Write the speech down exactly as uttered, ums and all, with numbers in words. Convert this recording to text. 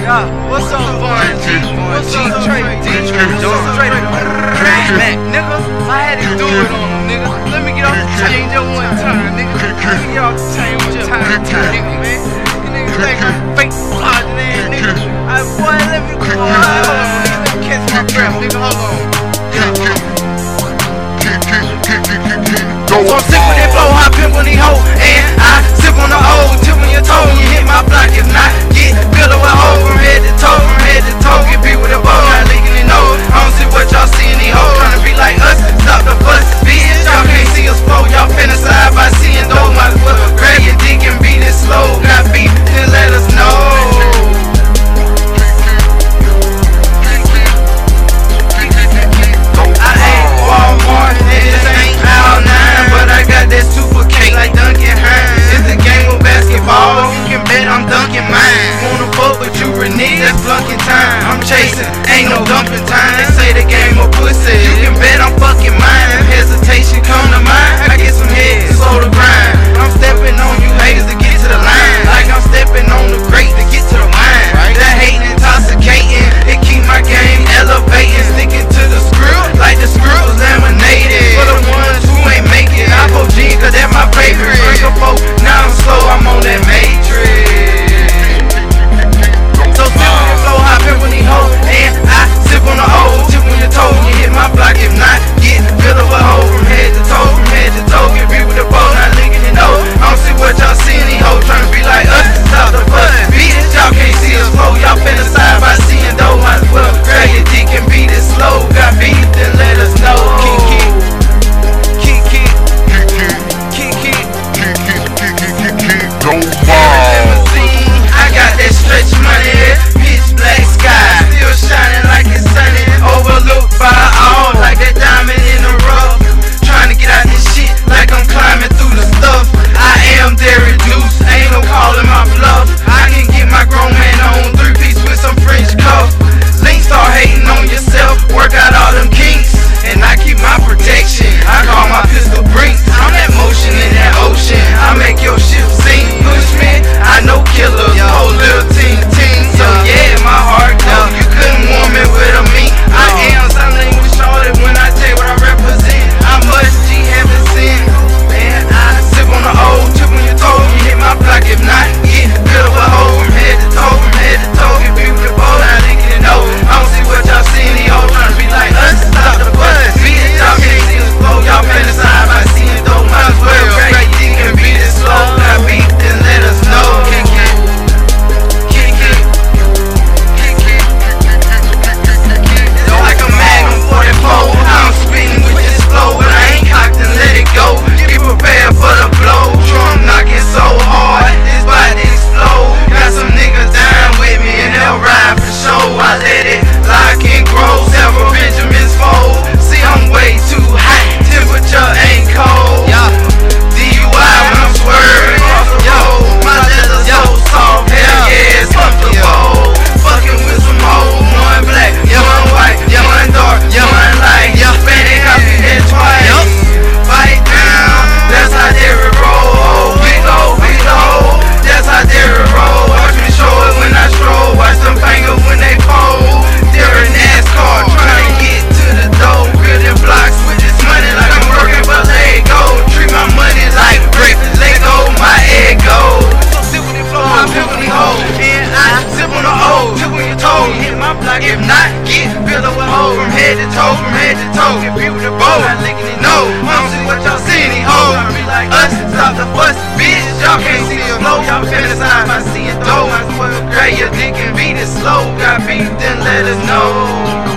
Yeah, what's up, Vaughn G? What's up, Trey D? Jones straight crash back, nigga. I had to do it on them, nigga. Let me get off the chain just one time, nigga. Let me get off the chain one time, nigga, man. You niggas think I'm fake flogging ass, nigga. I, boy, let me go on. Hold on, let me catch my breath, nigga. Hold on. So I'm sick with that flow, hot pimp on these hoes, and I sip on the old, tip on your toe, and you hit my block. If not, get filled with hoes from head to toe, from head to toe, get beat with a bow, not leaking it no. I don't see what y'all see in these hoes, trying to be like us, stop the bus, bitch. Y'all can't see us flow, y'all fantasize by seeing those, might as well grab your dick and beat it slow. Got beef, then let us know. That's flunking time, I'm chasing, ain't no dumping time. They say the game of pussy, you can bet I'm fucking mine. If hesitation come to mind, I get some head, slow the grind. I'm stepping on you haters to get to the line, like I'm stepping on the grate to get to the wine. That hating intoxicating, it keep my game elevating. Sticking to the script, like the script was laminated. For the ones who ain't make it, I vote G, cause that's my favorite. Drink a four, now I'm slow, I'm on that matrix. If not, get filled with hoes from head to toe, from head to toe, get beat with a bow, not linking it no. I don't see what y'all see in these hoes, trying to be like us, stop the bus, bitch. Y'all can't see us flow, y'all fantasize by seeing dough, might as well grab your dick and beat it slow. Got beef, then let us know. Kick, kick, kick, kick, kick, kick, kick, kick, don't limousine, I got that stretch money, pitch black sky, still shining like it's sunny, overlooked by all. If not, get filled up with hoes from head to toe, from head to toe, get beat with a bow, not linking it no. I don't see what y'all see in these hoes, trying to be like us, stop the bus, bitch. Y'all can't see us flow, y'all fantasize by seeing dough. Might as well grab your dick and beat it slow. Got beef, then let us know.